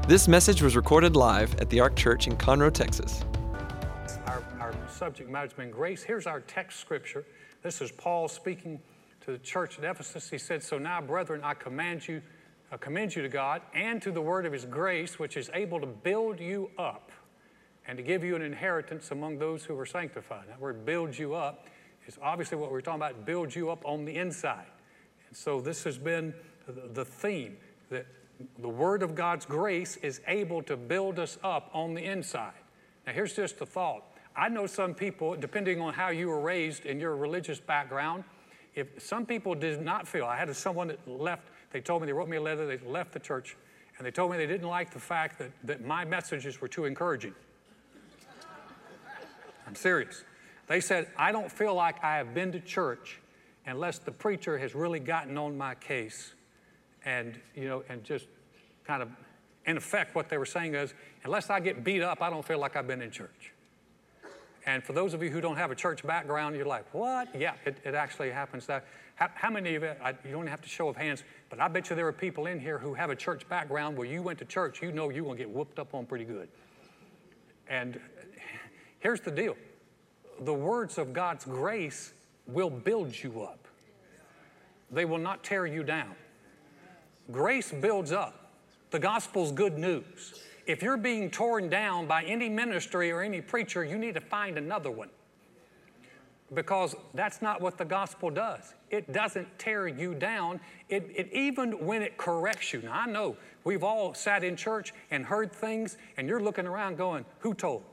This message was recorded live at the Ark Church in Conroe, Texas. Our subject matter has been grace. Here's our text scripture. This is Paul speaking to the church at Ephesus. He said, "So now, brethren, I commend you to God and to the word of his grace, which is able to build you up and to give you an inheritance among those who are sanctified." That word "build you up" is obviously what we're talking about, build you up on the inside. And so this has been the theme, that the word of God's grace is able to build us up on the inside. Now here's just a thought. I know some people, depending on how you were raised in your religious background, if some people did not feel, I had someone that left, they told me, they wrote me a letter, they left the church, and they told me they didn't like the fact that my messages were too encouraging. I'm serious. They said, "I don't feel like I have been to church unless the preacher has really gotten on my case." And, and just kind of, in effect, what they were saying is, unless I get beat up, I don't feel like I've been in church. And for those of you who don't have a church background, you're like, what? Yeah, it actually happens. How many of you, you don't have to show of hands, but I bet you there are people in here who have a church background where you went to church, you know you're going to get whooped up on pretty good. And here's the deal. The words of God's grace will build you up. They will not tear you down. Grace builds up. The gospel's good news. If you're being torn down by any ministry or any preacher, you need to find another one. Because that's not what the gospel does. It doesn't tear you down. It even when it corrects you. Now, I know we've all sat in church and heard things, and you're looking around going, who told?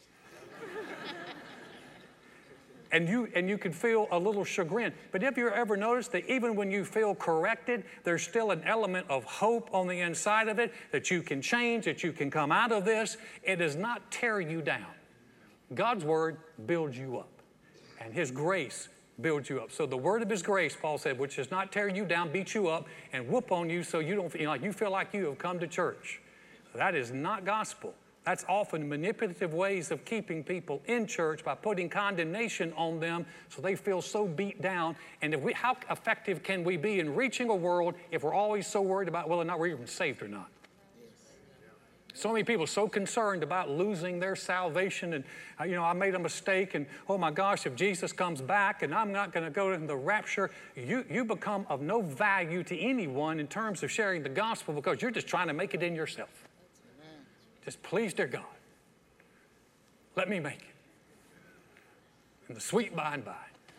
And you can feel a little chagrin. But have you ever noticed that even when you feel corrected, there's still an element of hope on the inside of it, that you can change, that you can come out of this? It does not tear you down. God's word builds you up, and his grace builds you up. So the word of his grace, Paul said, which does not tear you down, beat you up, and whoop on you so you don't feel like you have come to church. That is not gospel. That's often manipulative ways of keeping people in church by putting condemnation on them so they feel so beat down. And how effective can we be in reaching a world if we're always so worried about whether or not we're even saved or not? So many people are so concerned about losing their salvation and, I made a mistake and, oh my gosh, if Jesus comes back and I'm not going to go in the rapture, you become of no value to anyone in terms of sharing the gospel because you're just trying to make it in yourself. Just please, dear God, let me make it in the sweet by and by.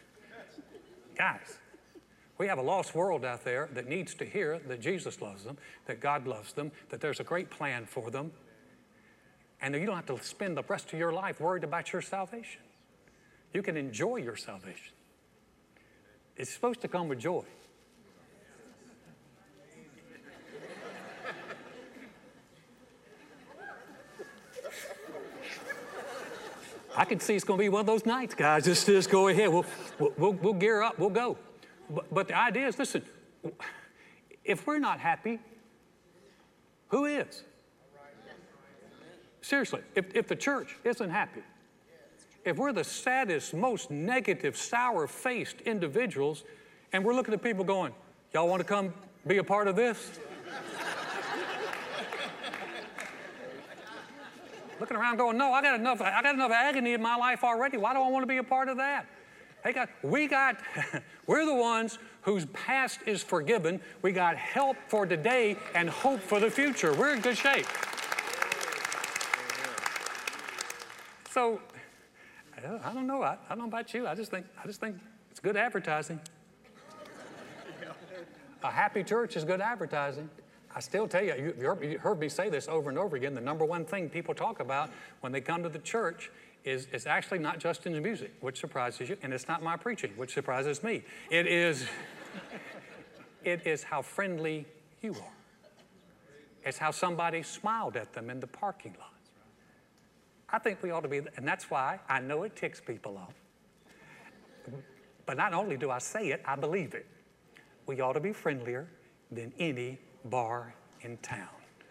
Guys, we have a lost world out there that needs to hear that Jesus loves them, that God loves them, that there's a great plan for them, and that you don't have to spend the rest of your life worried about your salvation. You can enjoy your salvation. It's supposed to come with joy. I can see it's going to be one of those nights, guys. Just go ahead. We'll gear up. We'll go. But the idea is, listen, if we're not happy, who is? Seriously, if the church isn't happy, if we're the saddest, most negative, sour-faced individuals, and we're looking at people going, y'all want to come be a part of this? Looking around going, no, I got enough agony in my life already. Why do I want to be a part of that? Hey, God, we're the ones whose past is forgiven. We got help for today and hope for the future. We're in good shape. So, I don't know. I don't know about you. I just think it's good advertising. A happy church is good advertising. I still tell you, you heard me say this over and over again, the number one thing people talk about when they come to the church is actually not Justin's music, which surprises you, and it's not my preaching, which surprises me. It is how friendly you are. It's how somebody smiled at them in the parking lot. I think we ought to be, and that's why I know it ticks people off. But not only do I say it, I believe it. We ought to be friendlier than any bar in town.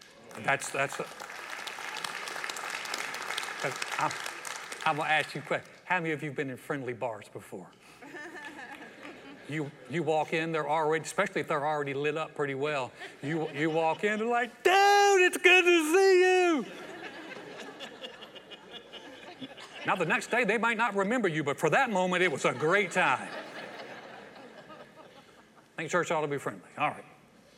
I'm going to ask you a question. How many of you have been in friendly bars before? You walk in, they're already, especially if they're already lit up pretty well. You walk in, they're like, dude, Joan, it's good to see you. Now, the next day, they might not remember you, but for that moment, it was a great time. I think church ought to be friendly. All right.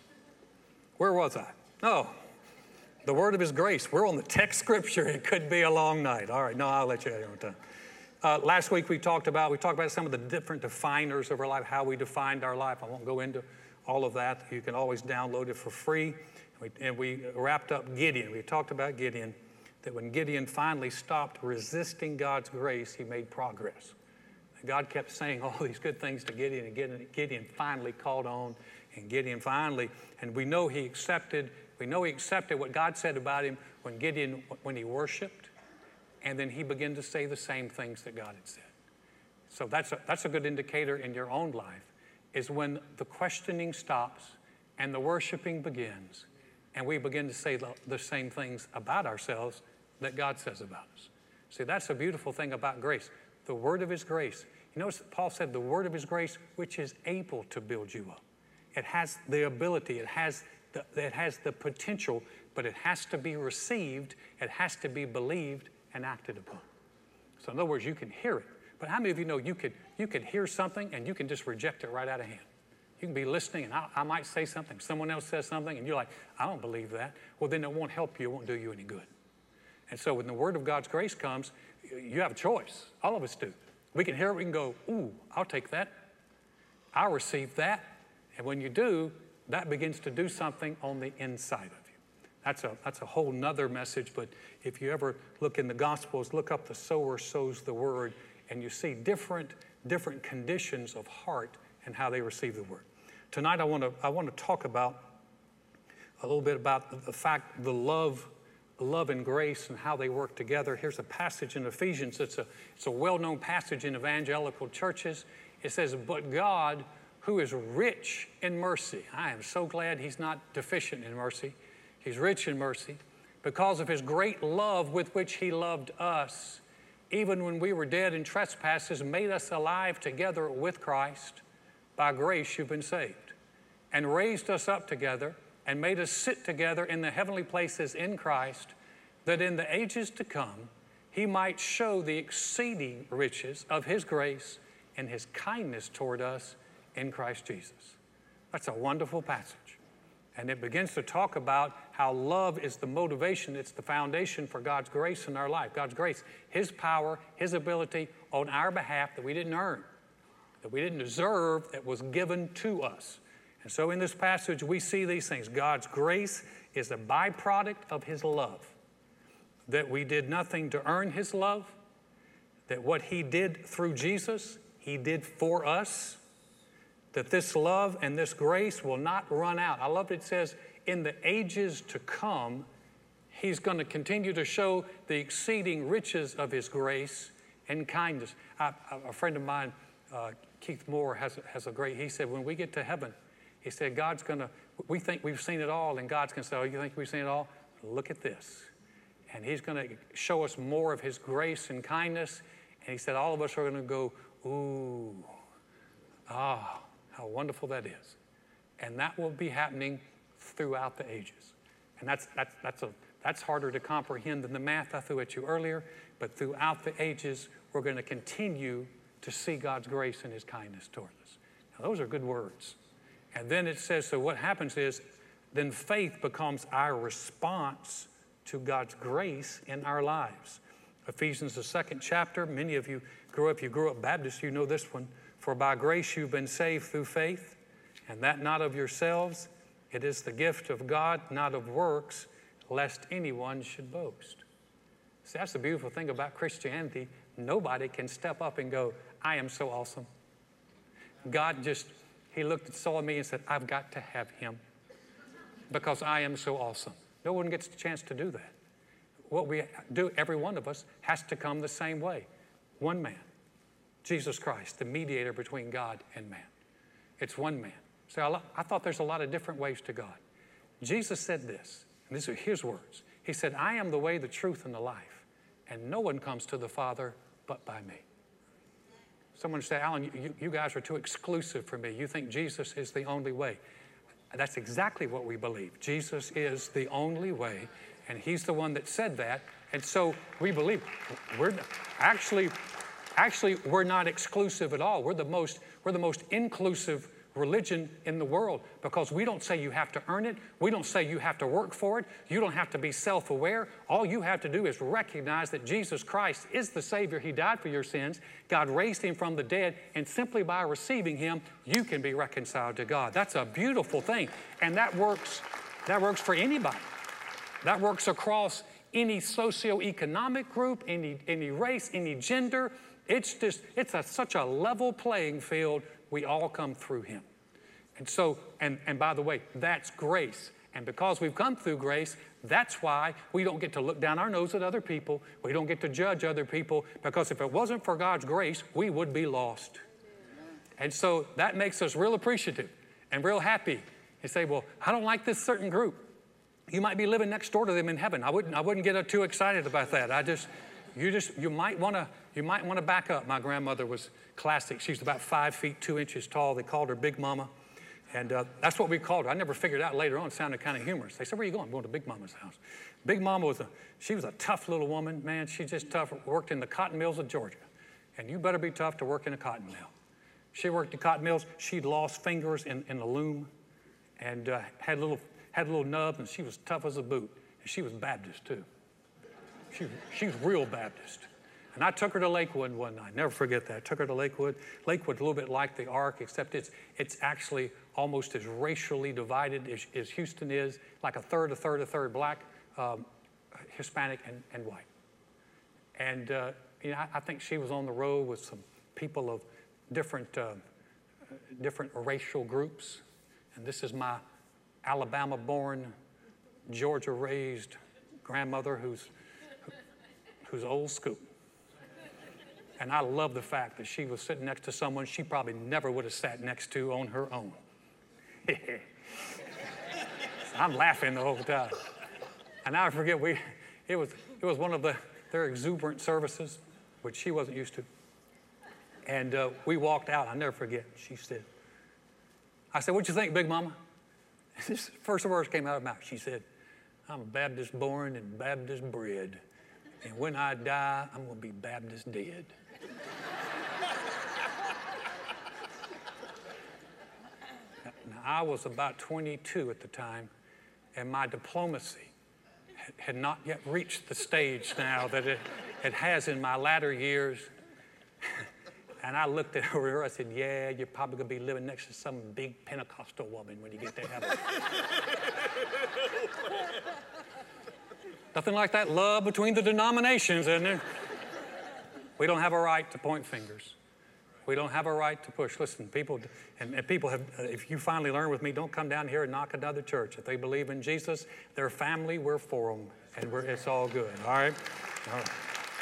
Where was I? Oh, the word of his grace. We're on the text scripture. It could be a long night. All right. No, I'll let you have your own time. Last week, we talked about some of the different definers of our life, how we defined our life. I won't go into all of that. You can always download it for free. And we wrapped up Gideon. We talked about Gideon, that when Gideon finally stopped resisting God's grace, he made progress. God kept saying all these good things to Gideon, and Gideon finally called on, and Gideon finally, and we know he accepted what God said about him when he worshiped, and then he began to say the same things that God had said. So that's a good indicator in your own life, is when the questioning stops and the worshiping begins, and we begin to say the same things about ourselves that God says about us. See, that's a beautiful thing about grace. The word of his grace. You notice Paul said the word of his grace, which is able to build you up. It has the ability, it has the potential, but it has to be received, it has to be believed and acted upon. So in other words, you can hear it. But how many of you know you could hear something and you can just reject it right out of hand? You can be listening and I might say something, someone else says something, and you're like, I don't believe that. Well, then it won't help you, it won't do you any good. And so when the word of God's grace comes, you have a choice. All of us do. We can hear it, we can go, ooh, I'll take that. I'll receive that. And when you do, that begins to do something on the inside of you. That's a whole nother message, but if you ever look in the Gospels, look up the sower sows the word, and you see different conditions of heart and how they receive the word. Tonight I want to talk about a little bit about the fact, the love and grace and how they work together. Here's a passage in Ephesians. It's a well-known passage in evangelical churches. It says, but God, who is rich in mercy. I am so glad he's not deficient in mercy. He's rich in mercy because of his great love with which he loved us, even when we were dead in trespasses, made us alive together with Christ. By grace you've been saved, and raised us up together and made us sit together in the heavenly places in Christ, that in the ages to come he might show the exceeding riches of his grace and his kindness toward us in Christ Jesus. That's a wonderful passage. And it begins to talk about how love is the motivation, it's the foundation for God's grace in our life. God's grace, his power, his ability on our behalf that we didn't earn, that we didn't deserve, that was given to us. And so in this passage, we see these things. God's grace is a byproduct of his love, that we did nothing to earn his love, that what he did through Jesus, he did for us, that this love and this grace will not run out. I love it says, in the ages to come, he's going to continue to show the exceeding riches of his grace and kindness. A friend of mine, Keith Moore, has a great, he said, when we get to heaven, he said, God's going to, we think we've seen it all, and God's going to say, oh, you think we've seen it all? Look at this. And he's going to show us more of his grace and kindness. And he said, all of us are going to go, ooh, how wonderful that is. And that will be happening throughout the ages. And that's harder to comprehend than the math I threw at you earlier. But throughout the ages, we're going to continue to see God's grace and his kindness toward us. Now, those are good words. And then it says, so what happens is, then faith becomes our response to God's grace in our lives. Ephesians, the 2nd chapter, many of you if you grew up Baptist, you know this one. For by grace you've been saved through faith, and that not of yourselves. It is the gift of God, not of works, lest anyone should boast. See, that's the beautiful thing about Christianity. Nobody can step up and go, I am so awesome. God he saw me and said, I've got to have him because I am so awesome. No one gets the chance to do that. What we do, every one of us, has to come the same way. One man, Jesus Christ, the mediator between God and man. It's one man. So I thought there's a lot of different ways to God. Jesus said this, and these are his words. He said, I am the way, the truth, and the life, and no one comes to the Father but by me. Someone say, Alan, you guys are too exclusive for me. You think Jesus is the only way. That's exactly what we believe. Jesus is the only way, and he's the one that said that. And so we believe. We're not exclusive at all. We're the most inclusive religion in the world, because we don't say you have to earn it. We don't say you have to work for it. You don't have to be self-aware. All you have to do is recognize that Jesus Christ is the Savior. He died for your sins. God raised him from the dead, and simply by receiving him, you can be reconciled to God. That's a beautiful thing, and that works for anybody. That works across any socioeconomic group, any race, any gender. It's such a level playing field. We all come through him. And so, and by the way, that's grace. And because we've come through grace, that's why we don't get to look down our nose at other people. We don't get to judge other people, because if it wasn't for God's grace, we would be lost. And so that makes us real appreciative and real happy. You say, well, I don't like this certain group. You might be living next door to them in heaven. I wouldn't get too excited about that. You might want to back up. My grandmother was classic. She's about 5 feet 2 inches tall. They called her Big Mama. And that's what we called her. I never figured out later on. It sounded kind of humorous. They said, where are you going? I'm going to Big Mama's house. Big Mama was a tough little woman. Man, she's just tough. Worked in the cotton mills of Georgia. And you better be tough to work in a cotton mill. She worked in cotton mills. She'd lost fingers in the loom, and had little nubs, and she was tough as a boot. And she was Baptist too. She was real Baptist. And I took her to Lakewood one night. Never forget that. I took her to Lakewood. Lakewood's a little bit like the Ark, except it's actually almost as racially divided as Houston is, like a third black, Hispanic, and white. And I think she was on the road with some people of different racial groups. And this is my Alabama-born, Georgia-raised grandmother who's old school. And I love the fact that she was sitting next to someone she probably never would have sat next to on her own. I'm laughing the whole time. And I forget, it was one of their exuberant services, which she wasn't used to. And we walked out. I'll never forget. I said, what'd you think, Big Mama? This first words came out of her mouth. She said, I'm Baptist born and Baptist bred. And when I die, I'm going to be Baptist dead. Now, I was about 22 at the time, and my diplomacy had not yet reached the stage now that it has in my latter years. And I looked at her, I said, yeah, you're probably going to be living next to some big Pentecostal woman when you get to heaven. Nothing like that love between the denominations, isn't there? We don't have a right to point fingers. We don't have a right to push. Listen, people have, if you finally learn with me, don't come down here and knock another church. If they believe in Jesus, their family, we're for them, and it's all good, all right? All right.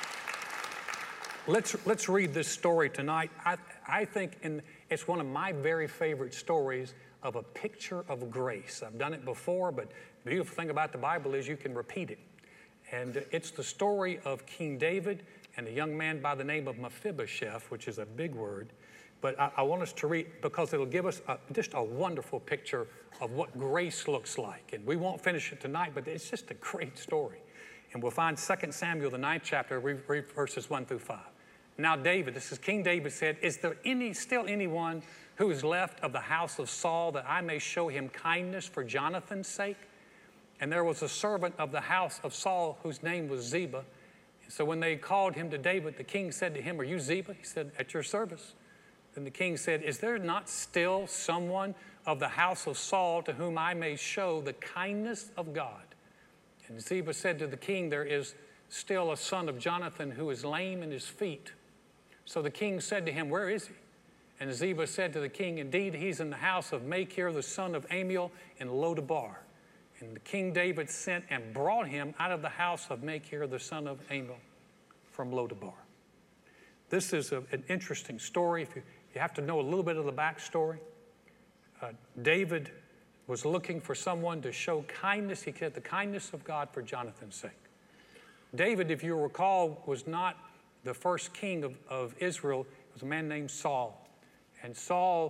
Let's read this story tonight. I think it's one of my very favorite stories of a picture of grace. I've done it before, but the beautiful thing about the Bible is you can repeat it. And it's the story of King David and a young man by the name of Mephibosheth, which is a big word. But I want us to read, because it'll give us just a wonderful picture of what grace looks like. And we won't finish it tonight, but it's just a great story. And we'll find 2 Samuel, the 9th chapter, read verses 1 through 5. Now David, this is King David, said, is there still anyone who is left of the house of Saul, that I may show him kindness for Jonathan's sake? And there was a servant of the house of Saul whose name was Ziba. And so when they called him to David, the king said to him, are you Ziba? He said, at your service. Then the king said, is there not still someone of the house of Saul to whom I may show the kindness of God? And Ziba said to the king, there is still a son of Jonathan who is lame in his feet. So the king said to him, where is he? And Ziba said to the king, indeed, he's in the house of Machir, the son of Amiel, in Lodabar. And the King David sent and brought him out of the house of Machir, the son of Amiel, from Lodabar. This is an interesting story. If you have to know a little bit of the backstory. David was looking for someone to show kindness. He said the kindness of God for Jonathan's sake. David, if you recall, was not the first king of Israel. It was a man named Saul. And Saul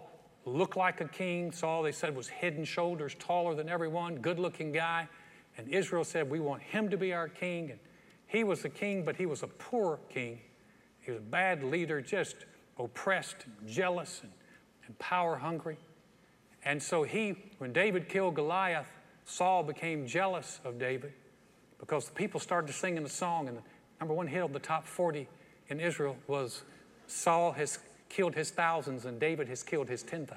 looked like a king. Saul, they said, was head and shoulders taller than everyone, good-looking guy. And Israel said, we want him to be our king. And he was the king, but he was a poor king. He was a bad leader, just oppressed, and jealous, and power-hungry. And so when David killed Goliath, Saul became jealous of David because the people started singing the song, and the number one hit on the top 40 in Israel was Saul has killed his thousands and David has killed his 10,000s.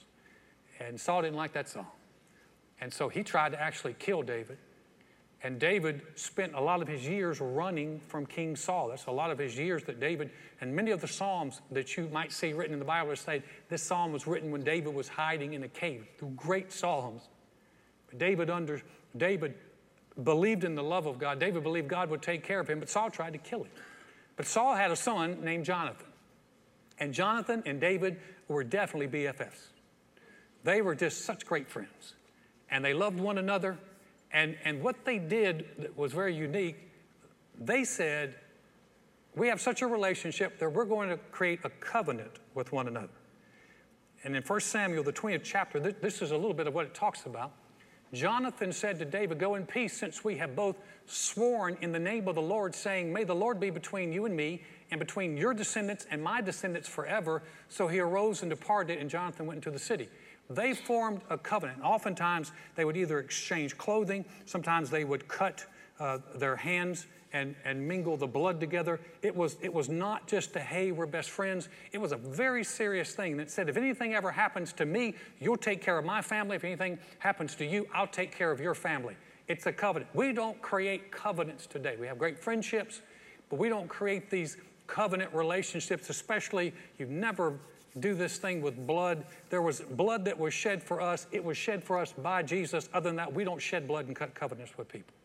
And Saul didn't like that song. And so he tried to actually kill David. And David spent a lot of his years running from King Saul. That's a lot of his years that David, and many of the Psalms that you might see written in the Bible say this psalm was written when David was hiding in a cave. They're great Psalms. But David believed in the love of God. David believed God would take care of him, but Saul tried to kill him. But Saul had a son named Jonathan. And Jonathan and David were definitely BFFs. They were just such great friends. And they loved one another. And what they did that was very unique, they said, we have such a relationship that we're going to create a covenant with one another. And in 1 Samuel, the 20th chapter, this is a little bit of what it talks about. Jonathan said to David, go in peace, since we have both sworn in the name of the Lord, saying, may the Lord be between you and me, and between your descendants and my descendants forever. So he arose and departed, and Jonathan went into the city. They formed a covenant. Oftentimes, they would either exchange clothing. Sometimes they would cut their hands and mingle the blood together. It was not just a, hey, we're best friends. It was a very serious thing that said, if anything ever happens to me, you'll take care of my family. If anything happens to you, I'll take care of your family. It's a covenant. We don't create covenants today. We have great friendships, but we don't create these covenant relationships, especially you never do this thing with blood. There was blood that was shed for us. It was shed for us by Jesus. Other than that, we don't shed blood and cut covenants with people.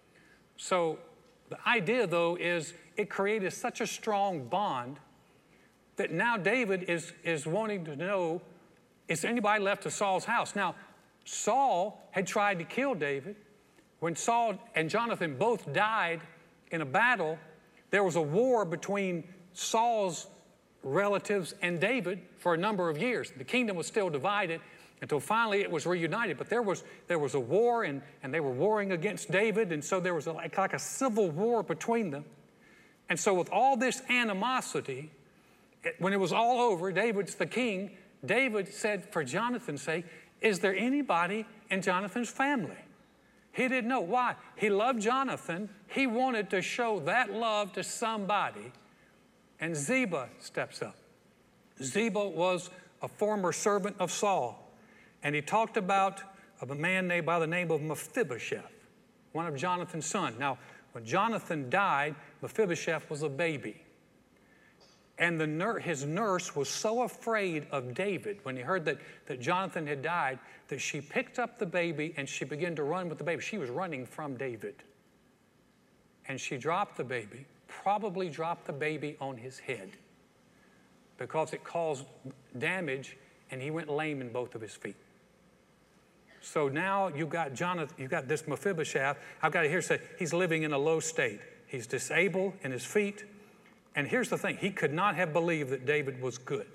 So the idea, though, is it created such a strong bond that now David is wanting to know, is there anybody left of Saul's house? Now, Saul had tried to kill David. When Saul and Jonathan both died in a battle, there was a war between Saul's relatives and David for a number of years. The kingdom was still divided until finally it was reunited. But there was a war, and they were warring against David, and so there was like a civil war between them. And so with all this animosity, when it was all over, David's the king, David said, for Jonathan's sake, is there anybody in Jonathan's family? He didn't know. Why? He loved Jonathan. He wanted to show that love to somebody. And Ziba steps up. Ziba was a former servant of Saul. And he talked about a man named by the name of Mephibosheth, one of Jonathan's sons. Now, when Jonathan died, Mephibosheth was a baby. And his nurse was so afraid of David when he heard that Jonathan had died that she picked up the baby and she began to run with the baby. She was running from David. And she dropped the baby, probably dropped the baby on his head because it caused damage, and he went lame in both of his feet. So now you've got Jonathan, you've got this Mephibosheth. I've got it here say he's living in a low state. He's disabled in his feet. And here's the thing, he could not have believed that David was good.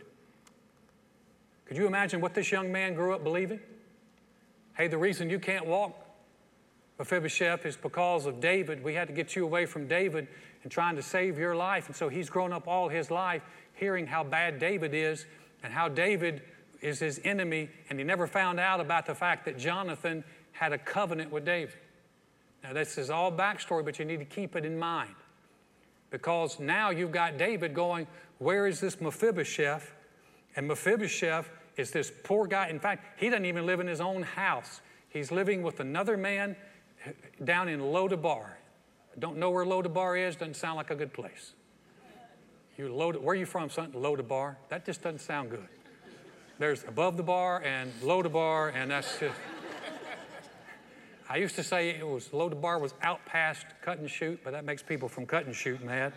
Could you imagine what this young man grew up believing? Hey, the reason you can't walk, Mephibosheth, is because of David. We had to get you away from David and trying to save your life. And so he's grown up all his life hearing how bad David is and how David is his enemy, and he never found out about the fact that Jonathan had a covenant with David. Now, this is all backstory, but you need to keep it in mind. Because now you've got David going, where is this Mephibosheth? And Mephibosheth is this poor guy. In fact, he doesn't even live in his own house. He's living with another man down in Lodabar. Don't know where Lodabar is. Doesn't sound like a good place. Where are you from, son? Lodabar? That just doesn't sound good. There's above the bar and Lodabar, and that's just... I used to say it was Lodabar was out past Cut and Shoot, but that makes people from Cut and Shoot mad.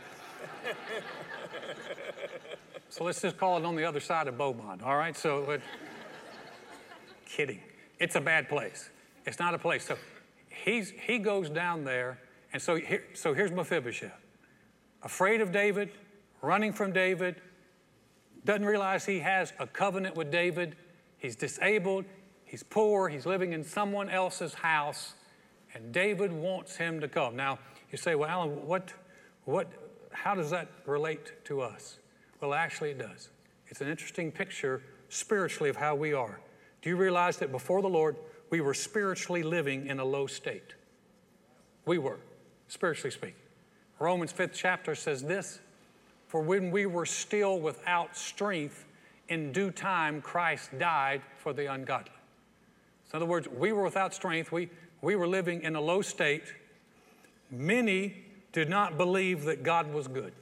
So let's just call it on the other side of Beaumont, all right? Kidding. It's a bad place. It's not a place. So he goes down there, and so here's Mephibosheth. Afraid of David, running from David, doesn't realize he has a covenant with David. He's disabled. He's poor. He's living in someone else's house. And David wants him to come. Now, you say, well, Alan, how does that relate to us? Well, actually it does. It's an interesting picture spiritually of how we are. Do you realize that before the Lord, we were spiritually living in a low state? We were, spiritually speaking. Romans 5th chapter says this, for when we were still without strength, in due time Christ died for the ungodly. So in other words, we were without strength. We were living in a low state. Many did not believe that God was good.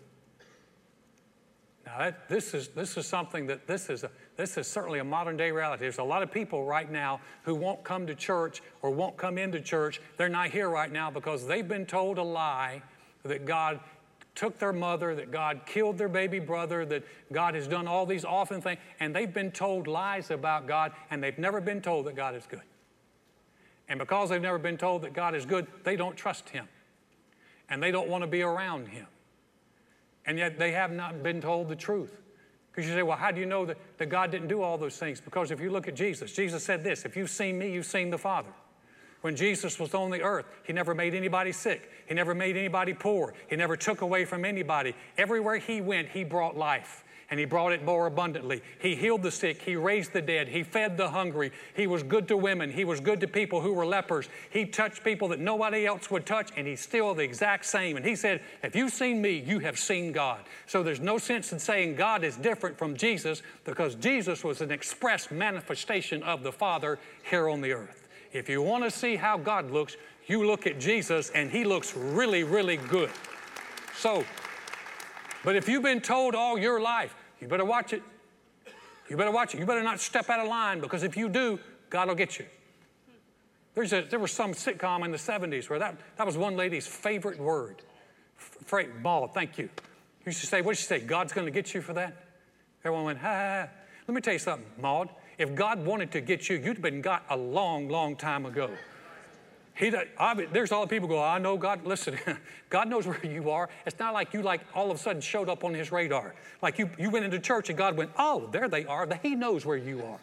Now this is something that this is certainly a modern day reality. There's a lot of people right now who won't come to church or won't come into church. They're not here right now because they've been told a lie that God took their mother, that God killed their baby brother, that God has done all these awful things, and they've been told lies about God, and they've never been told that God is good. And because they've never been told that God is good, they don't trust Him. And they don't want to be around Him. And yet they have not been told the truth. Because you say, well, how do you know that God didn't do all those things? Because if you look at Jesus, Jesus said this, if you've seen me, you've seen the Father. When Jesus was on the earth, He never made anybody sick. He never made anybody poor. He never took away from anybody. Everywhere He went, He brought life. And He brought it more abundantly. He healed the sick. He raised the dead. He fed the hungry. He was good to women. He was good to people who were lepers. He touched people that nobody else would touch, and He's still the exact same. And He said, if you've seen me, you have seen God. So there's no sense in saying God is different from Jesus, because Jesus was an express manifestation of the Father here on the earth. If you want to see how God looks, you look at Jesus, and He looks really, really good. So, but if you've been told all your life, you better watch it. You better watch it. You better not step out of line, because if you do, God will get you. There was some sitcom in the 70s where that was one lady's favorite word. Maud, thank you. You used to say, what did she say? God's going to get you for that? Everyone went, ha, ha, ha. Let me tell you something, Maud. If God wanted to get you, you'd have been got a long, long time ago. There's all the people go, I know God. Listen, God knows where you are. It's not like you all of a sudden showed up on His radar. Like you went into church and God went, oh, there they are. He knows where you are.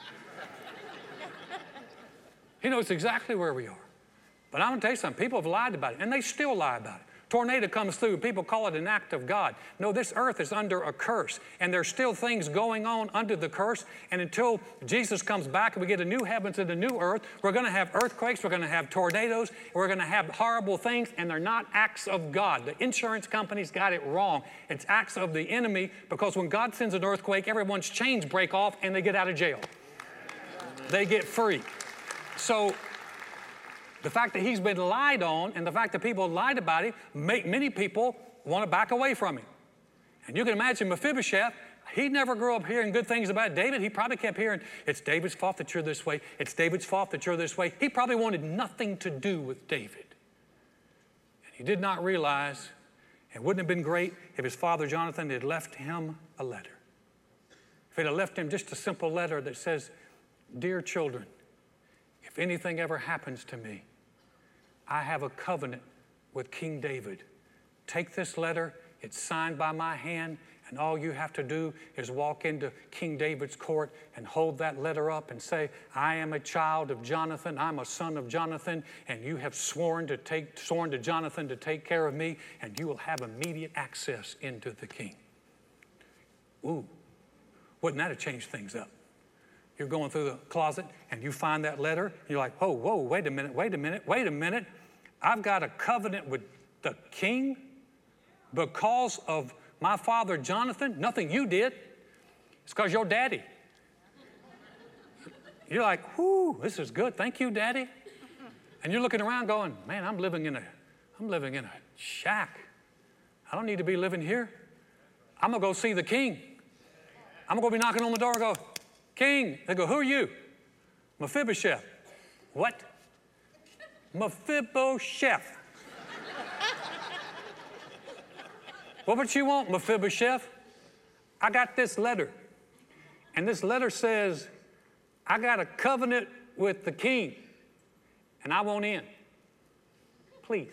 He knows exactly where we are. But I'm going to tell you something. People have lied about it, and they still lie about it. Tornado comes through, people call it an act of God. No, this earth is under a curse, and there's still things going on under the curse, and until Jesus comes back and we get a new heavens and a new earth, we're going to have earthquakes, we're going to have tornadoes, we're going to have horrible things, and they're not acts of God. The insurance companies got it wrong. It's acts of the enemy, because when God sends an earthquake, everyone's chains break off and they get out of jail. They get free. So the fact that He's been lied on, and the fact that people lied about Him, make many people want to back away from Him. And you can imagine Mephibosheth, he never grew up hearing good things about David. He probably kept hearing, it's David's fault that you're this way. It's David's fault that you're this way. He probably wanted nothing to do with David. And he did not realize, it wouldn't have been great if his father Jonathan had left him a letter. If he'd have left him just a simple letter that says, dear children, if anything ever happens to me, I have a covenant with King David. Take this letter, it's signed by my hand, and all you have to do is walk into King David's court and hold that letter up and say, I am a child of Jonathan, I'm a son of Jonathan, and you have sworn to Jonathan to take care of me, and you will have immediate access into the king. Ooh, wouldn't that have changed things up? You're going through the closet and you find that letter. You're like, oh, whoa, wait a minute. I've got a covenant with the king because of my father Jonathan. Nothing you did. It's because your daddy. You're like, whoo, this is good. Thank you, Daddy. And you're looking around going, man, I'm living in a shack. I don't need to be living here. I'm going to go see the king. I'm going to be knocking on the door and go, King. They go, who are you? Mephibosheth. What? Mephibosheth. What you want, Mephibosheth? I got this letter. And this letter says, I got a covenant with the king, and I want in. Please.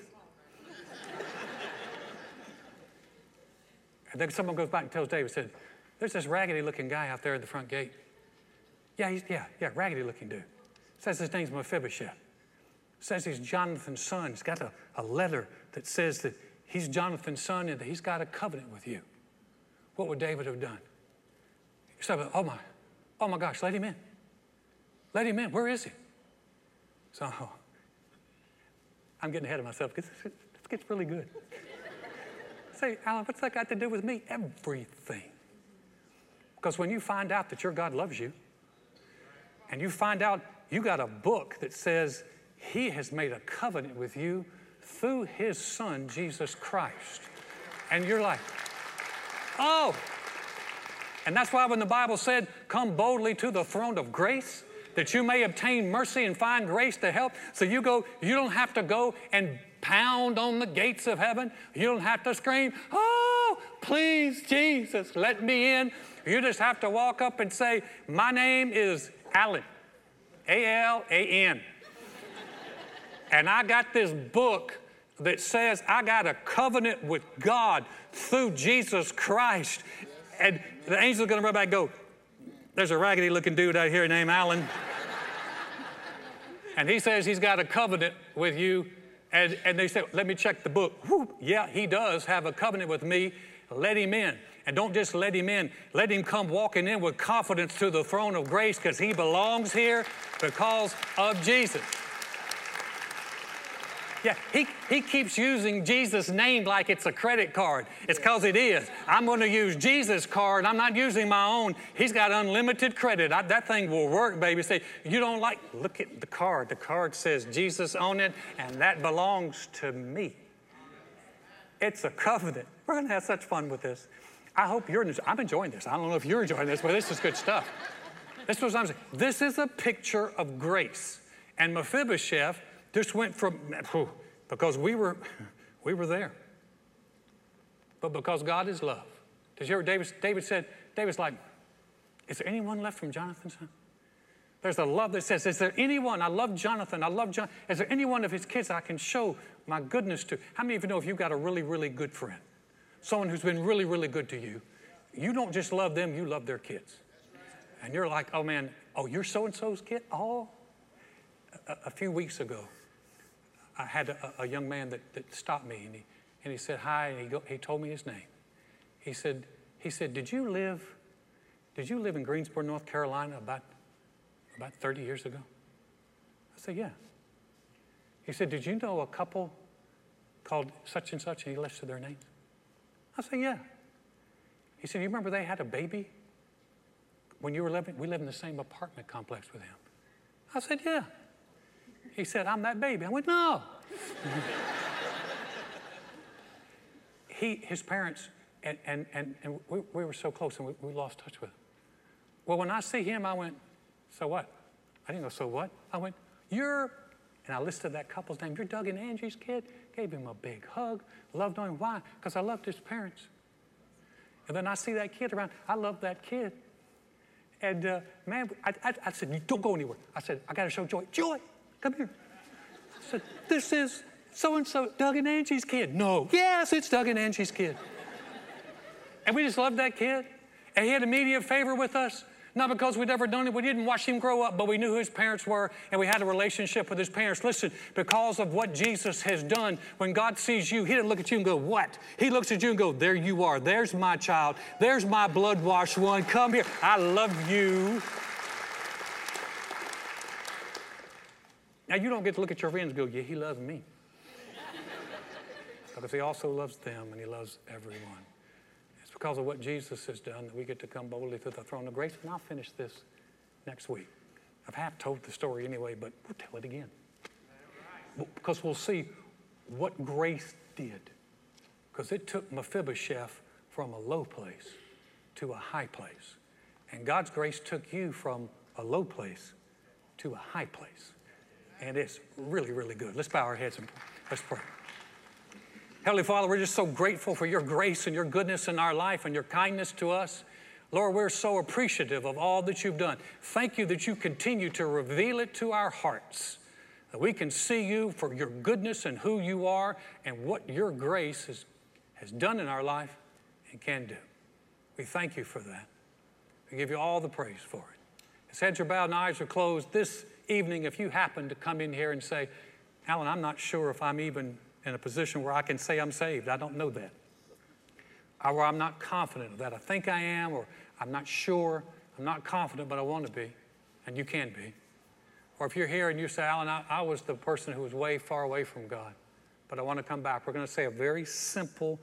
And then someone goes back and tells David, said, there's this raggedy looking guy out there at the front gate. Yeah, raggedy looking dude. Says his name's Mephibosheth. Says he's Jonathan's son. He's got a letter that says that he's Jonathan's son and that he's got a covenant with you. What would David have done? He said, oh my gosh, let him in. Let him in. Where is he? So I'm getting ahead of myself because this gets really good. Say, Alan, what's that got to do with me? Everything. Because when you find out that your God loves you, and you find out you got a book that says he has made a covenant with you through his son, Jesus Christ. And you're like, oh. And that's why when the Bible said, come boldly to the throne of grace, that you may obtain mercy and find grace to help. So you don't have to go and pound on the gates of heaven. You don't have to scream, oh, please, Jesus, let me in. You just have to walk up and say, my name is Alan, A-L-A-N. And I got this book that says I got a covenant with God through Jesus Christ. And the angel's going to run back and go, there's a raggedy looking dude out here named Alan. And he says he's got a covenant with you. And they say, let me check the book. Whew, yeah, he does have a covenant with me. Let him in. And don't just let him in. Let him come walking in with confidence to the throne of grace because he belongs here because of Jesus. Yeah, he keeps using Jesus' name like it's a credit card. It's because it is. I'm going to use Jesus' card. I'm not using my own. He's got unlimited credit. That thing will work, baby. Say, you don't like, look at the card. The card says Jesus on it, and that belongs to me. It's a covenant. We're going to have such fun with this. I hope I'm enjoying this. I don't know if you're enjoying this, but this is good stuff. This is what I'm saying. This is a picture of grace. And Mephibosheth just went from, because we were there. But because God is love. Did you hear David said, David's like, is there anyone left from Jonathan's son? There's a love that says, is there anyone, I love Jonathan, is there any one of his kids I can show my goodness to? How many of you know if you've got a really, really good friend, someone who's been really, really good to you, you don't just love them, you love their kids. And you're like, oh man, oh, you're so-and-so's kid? Oh. A few weeks ago, I had a young man that stopped me, and he said hi, and he told me his name. He said, did you live in Greensboro, North Carolina about 30 years ago? I said, yeah. He said, did you know a couple called such and such, and he listed their names? I said, yeah. He said, you remember they had a baby when you were living? We lived in the same apartment complex with him. I said, yeah. He said, I'm that baby. I went, no. His parents, and we were so close, and we lost touch with him. Well, when I see him, I went, so what? I didn't go, so what? I went, and I listed that couple's name. You're Doug and Angie's kid. Gave him a big hug. Loved on him. Why? Because I loved his parents. And then I see that kid around. I love that kid. And man, I said, don't go anywhere. I said, I got to show Joy. Joy, come here. I said, this is so-and-so, Doug and Angie's kid. No. Yes, it's Doug and Angie's kid. And we just loved that kid. And he had immediate favor with us. Not because we'd ever done it. We didn't watch him grow up, but we knew who his parents were, and we had a relationship with his parents. Listen, because of what Jesus has done, when God sees you, he doesn't look at you and go, what? He looks at you and go, there you are. There's my child. There's my blood-washed one. Come here. I love you. Now, you don't get to look at your friends and go, yeah, he loves me. Because he also loves them, and he loves everyone. Because of what Jesus has done, that we get to come boldly to the throne of grace. And I'll finish this next week. I've half told the story anyway, but we'll tell it again. Because we'll see what grace did. Because it took Mephibosheth from a low place to a high place. And God's grace took you from a low place to a high place. And it's really, really good. Let's bow our heads and let's pray. Heavenly Father, we're just so grateful for your grace and your goodness in our life and your kindness to us. Lord, we're so appreciative of all that you've done. Thank you that you continue to reveal it to our hearts, that we can see you for your goodness and who you are and what your grace has done in our life and can do. We thank you for that. We give you all the praise for it. As heads are bowed and eyes are closed, this evening, if you happen to come in here and say, Alan, I'm not sure if I'm even in a position where I can say I'm saved. I don't know that. Or I'm not confident of that. I think I am, or I'm not sure. I'm not confident, but I want to be, and you can be. Or if you're here and you say, Alan, I was the person who was way far away from God, but I want to come back. We're going to say a very simple,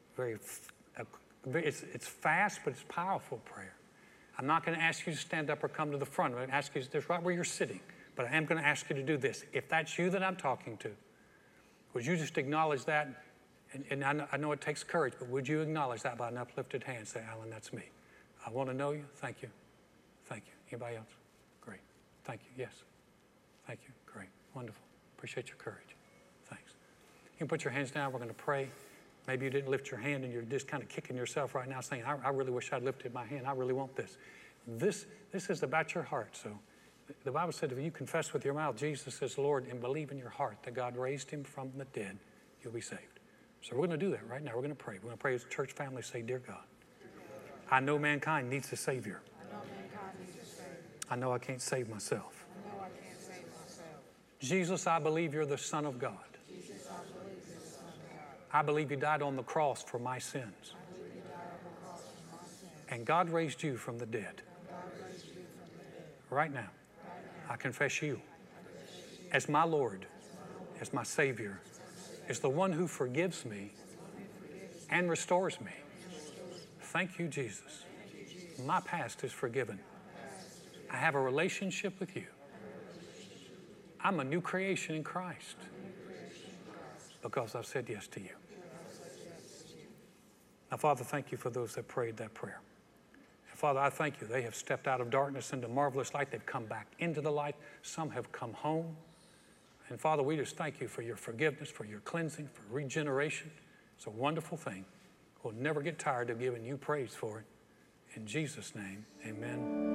it's fast, but it's powerful prayer. I'm not going to ask you to stand up or come to the front. I'm going to ask you to just right where you're sitting, but I am going to ask you to do this. If that's you that I'm talking to, would you just acknowledge that? And I know it takes courage, but would you acknowledge that by an uplifted hand? Say, Alan, that's me. I want to know you. Thank you. Thank you. Anybody else? Great. Thank you. Yes. Thank you. Great. Wonderful. Appreciate your courage. Thanks. You can put your hands down. We're going to pray. Maybe you didn't lift your hand and you're just kind of kicking yourself right now saying, I really wish I'd lifted my hand. I really want this. This is about your heart. So the Bible said if you confess with your mouth Jesus is Lord and believe in your heart that God raised him from the dead, you'll be saved. So we're going to do that right now. We're going to pray. We're going to pray as a church family. Say, Dear God, I know mankind needs a Savior. I know I can't save myself. Jesus, I believe you're the Son of God. I believe you died on the cross for my sins. And God raised you from the dead. Right now, I confess you as my Lord, as my Savior, as the one who forgives me and restores me. Thank you, Jesus. My past is forgiven. I have a relationship with you. I'm a new creation in Christ because I've said yes to you. Now, Father, thank you for those that prayed that prayer. And Father, I thank you. They have stepped out of darkness into marvelous light. They've come back into the light. Some have come home. And Father, we just thank you for your forgiveness, for your cleansing, for regeneration. It's a wonderful thing. We'll never get tired of giving you praise for it. In Jesus' name, amen.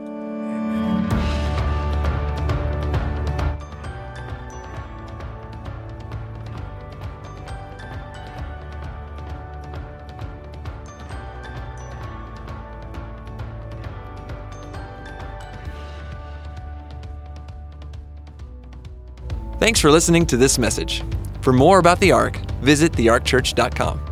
Thanks for listening to this message. For more about the Ark, visit thearkchurch.com.